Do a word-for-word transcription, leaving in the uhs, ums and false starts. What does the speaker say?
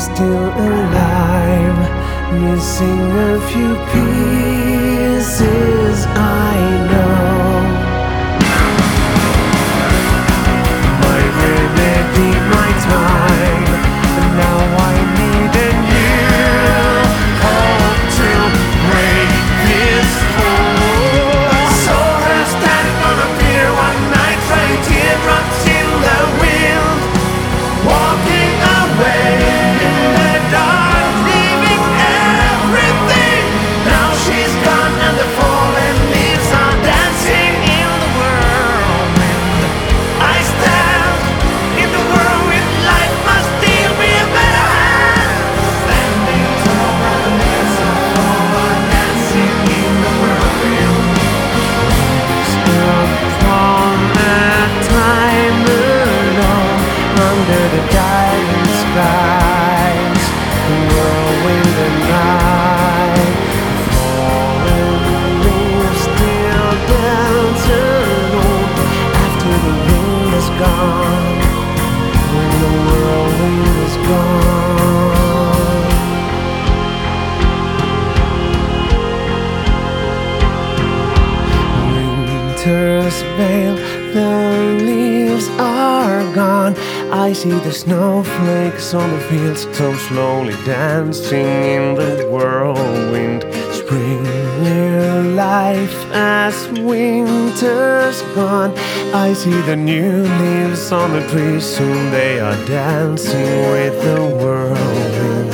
still alive, missing a few pieces, I know. My remedy, my time, and now I need a new hope to break this hold. I saw her standing on a pier one night, trying teardrops in the wind, walking away in the dark, leaving everything. Now she's gone and the fallen leaves are dancing in the whirlwind. I stand in the whirlwind, life must deal me a better hand. Standing tall and the leaves are fallen, dancing in the whirlwind. Stuck upon that time alone, under the dying skies, the whirlwind and night, fallen leaves still dance alone after the wind is gone, when the whirlwind is gone. Winter's veil, the leaves are gone. I see the snowflakes on the fields so slowly dancing in the whirlwind. Spring new life as winter's gone. I see the new leaves on the trees, soon they are dancing with the whirlwind.